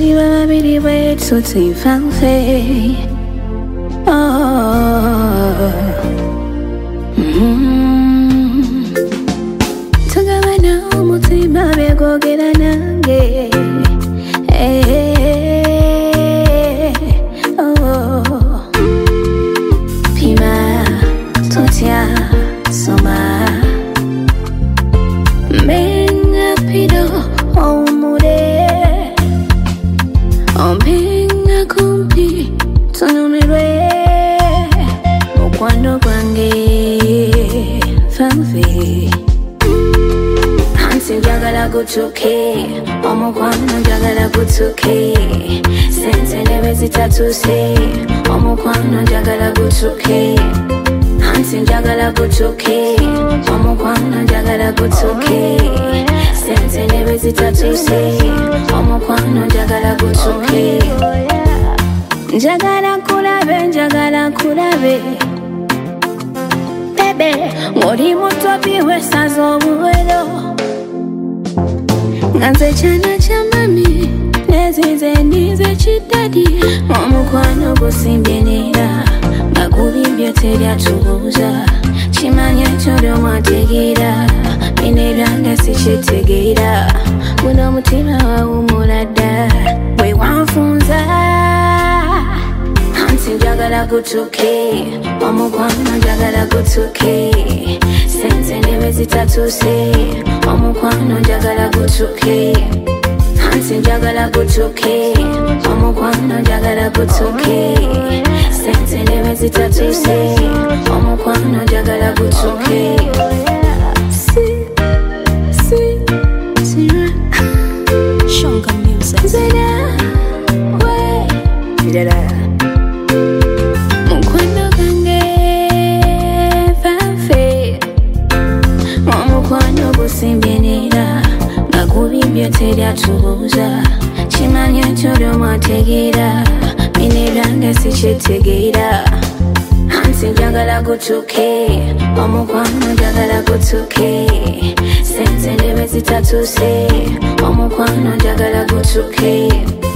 Turi babiri bwetu tuyifanfe. Tugabana umutima begogera nange. Pima tutya soma menga pido omure omenga kumpi tunumirwe mukwano gwange fanfe hansi njagala gutuke omukwano njagala gutuke sense nebe zitatuse omukwano njagala gutuke hansi njagala gutuke omukwano njagala gutuke sense nebe zitatuse omukwano njagala gutuke njagala nkulabe bebe ng'oli muto biwesaza obuwero nga nze kyana kya mami nezize ndize kiddadi omukwano gusimbye neera nga gubimbye teryatubuuza kimanya ekyo mwategeera bino ebyange sikitegeera guno omutima wawumula dda bwe wanfunza hansi njagala gutuke omukwano njagala gutuke sense nebe zitatuse omukwano njagala gutuke hansi njagala gutuke omukwano njagala gutuke sense nebe zitatuse omukwano njagala gutuke Shonga Music. Mukwano gange fanfe omukwano gusimbye neera nga gubimbye teryatubuuza kimanya ekyo mwategeera bino ebyange sikitegeera hansi njagala gutuke omukwano njagala gutuke sense nebe zitatuse omukwano njagala gutuke